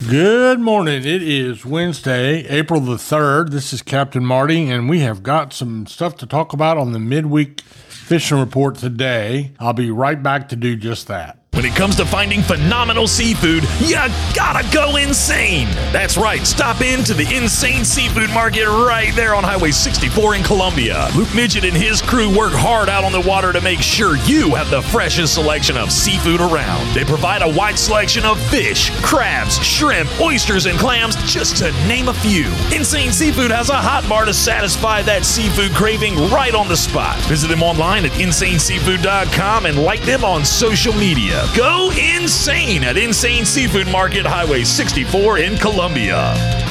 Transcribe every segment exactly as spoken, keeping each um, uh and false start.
Good morning. It is Wednesday, April the third. This is Captain Marty, and we have got some stuff to talk about on the midweek fishing report today. I'll be right back to do just that. When it comes to finding phenomenal seafood, you gotta go insane. That's right, stop in to the Insane Seafood Market right there on Highway sixty-four in Columbia. Luke Midget and his crew work hard out on the water to make sure you have the freshest selection of seafood around. They provide a wide selection of fish, crabs, shrimp, oysters, and clams, just to name a few. Insane Seafood has a hot bar to satisfy that seafood craving right on the spot. Visit them online at insane seafood dot com and like them on social media. Go insane at Insane Seafood Market, Highway sixty-four in Columbia.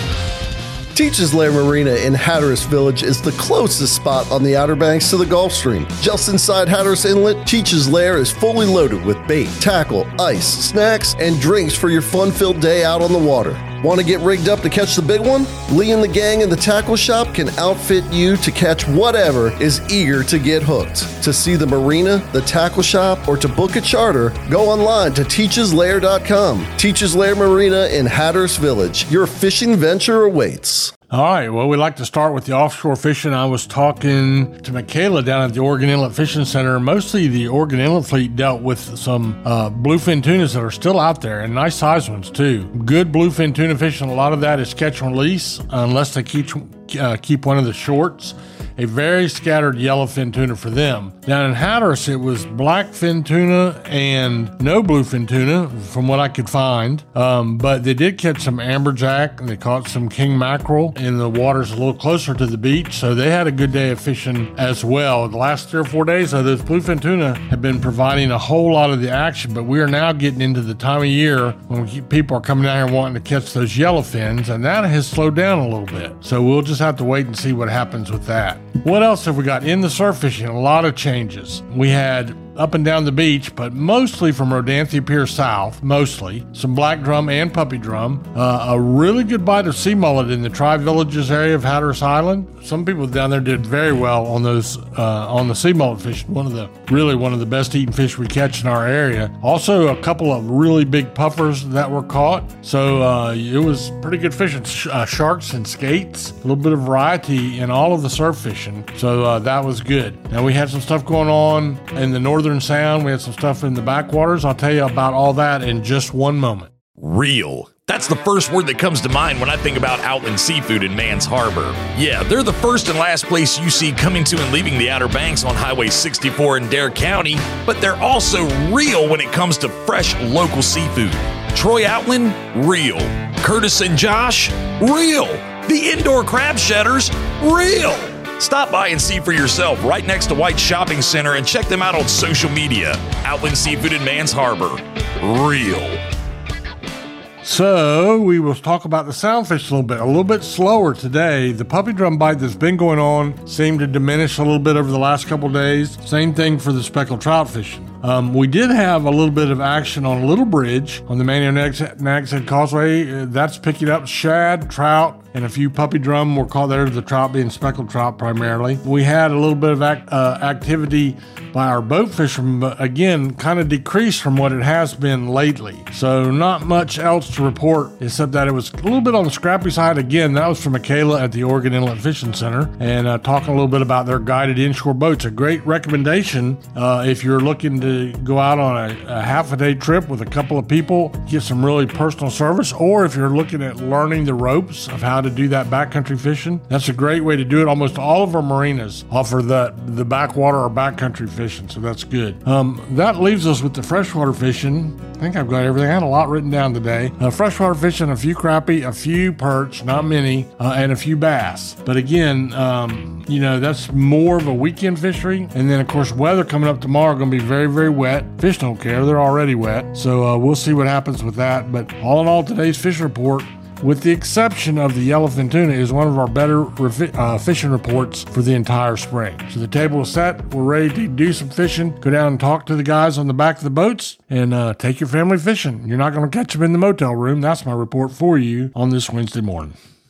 Teachers Lair Marina in Hatteras Village is the closest spot on the Outer Banks to the Gulf Stream. Just inside Hatteras Inlet, Teachers Lair is fully loaded with bait, tackle, ice, snacks, and drinks for your fun-filled day out on the water. Want to get rigged up to catch the big one? Lee and the gang in the tackle shop can outfit you to catch whatever is eager to get hooked. To see the marina, the tackle shop, or to book a charter, go online to teaches lair dot com. Teaches Lair Marina in Hatteras Village. Your fishing venture awaits. All right, well, we like to start with the offshore fishing. I was talking to Michaela down at the Oregon Inlet Fishing Center. Mostly the Oregon Inlet fleet dealt with some uh, bluefin tunas that are still out there, and nice size ones too. Good bluefin tuna fishing, a lot of that is catch and release, unless they keep, uh, keep one of the shorts. A very scattered yellowfin tuna for them. Down in Hatteras, it was blackfin tuna and no bluefin tuna, from what I could find. Um, but they did catch some amberjack, and they caught some king mackerel in the waters a little closer to the beach, so they had a good day of fishing as well. The last three or four days, though, those bluefin tuna have been providing a whole lot of the action, but we are now getting into the time of year when we, people are coming down here wanting to catch those yellowfins, and that has slowed down a little bit. So we'll just have to wait and see what happens with that. What else have we got? In the surf fishing, a lot of changes. We had up and down the beach, but mostly from Rodanthe Pier south, mostly, some black drum and puppy drum. Uh, a really good bite of sea mullet in the Tri-Villages area of Hatteras Island. Some people down there did very well on those, uh, on the sea mullet fishing. One of the, really one of the best eating fish we catch in our area. Also, a couple of really big puffers that were caught. So uh, it was pretty good fishing. Sh- uh, sharks and skates, a little bit of variety in all of the surf fishing. So uh, that was good. Now we had some stuff going on in the northern Sound. We had some stuff in the backwaters. I'll tell you about all that in just one moment. Real. That's the first word that comes to mind when I think about Outland Seafood in Mans Harbor. Yeah, they're the first and last place you see coming to and leaving the Outer Banks on Highway sixty-four in Dare County, but they're also real when it comes to fresh local seafood. Troy Outland, real. Curtis and Josh, real. The indoor crab shedders, real. Stop by and see for yourself right next to White Shopping Center and check them out on social media. Outland Seafood in Mans Harbor. Real. So we will talk about the soundfish a little bit. A little bit slower today. The puppy drum bite that's been going on seemed to diminish a little bit over the last couple of days. Same thing for the speckled trout fishing. Um, we did have a little bit of action on a little bridge on the Manio Nags Head Causeway. Uh, that's picking up shad, trout, and a few puppy drum were caught there, the trout being speckled trout primarily. We had a little bit of act, uh, activity by our boat fishermen, but again, kind of decreased from what it has been lately. So not much else to report, except that it was a little bit on the scrappy side. Again, that was from Michaela at the Oregon Inlet Fishing Center, and uh, talking a little bit about their guided inshore boats. A great recommendation uh, if you're looking to go out on a, a half a day trip with a couple of people, get some really personal service, or if you're looking at learning the ropes of how to do that backcountry fishing, that's a great way to do it. Almost all of our marinas offer that, the backwater or backcountry fishing, so that's good. Um, that leaves us with the freshwater fishing. I think I've got everything. I had a lot written down today. Uh, freshwater fishing, a few crappie, a few perch, not many, uh, and a few bass. But again, um, you know, that's more of a weekend fishery. And then, of course, weather coming up tomorrow going to be very, very wet. Fish don't care. They're already wet. So uh, we'll see what happens with that. But all in all, today's fish report, with the exception of the yellowfin tuna, is one of our better refi- uh, fishing reports for the entire spring. So the table is set. We're ready to do some fishing. Go down and talk to the guys on the back of the boats and uh, take your family fishing. You're not going to catch them in the motel room. That's my report for you on this Wednesday morning.